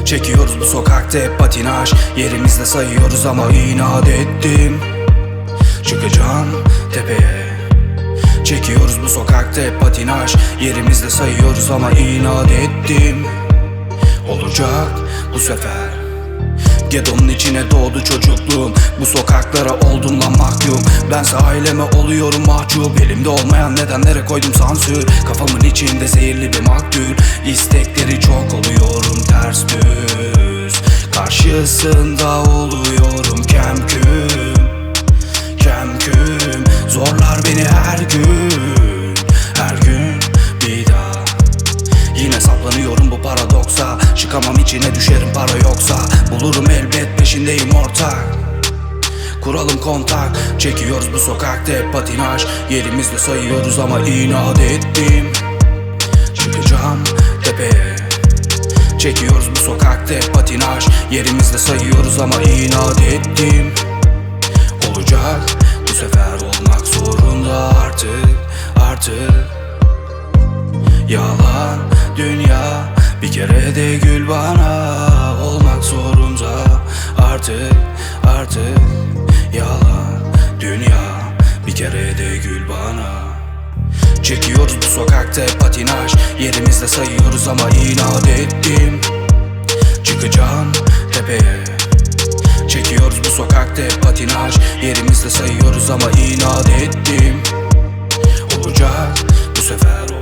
Çekiyoruz bu sokakta hep patinaj. Yerimizde sayıyoruz ama inat ettim. Çıkacağım tepeye. Çekiyoruz bu sokakta hep patinaj. Yerimizde sayıyoruz ama inat ettim. Olacak bu sefer. Gedonun içine doğdu çocukluğum. Bu sokaklara oldum lan mahkum. Bense aileme oluyorum mahcup. Elimde olmayan nedenlere koydum sansür. Kafamın içinde zehirli bir maktül. İstekleri çok oluyorum ters düz. Karşısında oluyorum kemküm. Kemküm zorlar beni her gün. Her gün bir daha. Yine saplanıyorum bu paradoksa. Çıkamam içine düşerim para yoksa. Bulurum elbet peşindeyim ortak. Kuralım kontak. Çekiyoruz bu sokakta hep patinaj. Yerimizde sayıyoruz ama inat ettim. Çıkacağım tepeye. Çekiyoruz bu sokakta hep patinaj. Yerimizde sayıyoruz ama inat ettim. Olacak bu sefer olmak zorunda artık. Yalan dünya bir kere de gül bana. Olmak zorunda artık. Yalan dünya bir kere de gül bana. Çekiyoruz bu sokakta hep patinaj. Yerimizde sayıyoruz ama inat ettim. Çıkacağım tepeye. Çekiyoruz bu sokakta hep patinaj. Yerimizde sayıyoruz ama inat ettim. Olacak bu sefer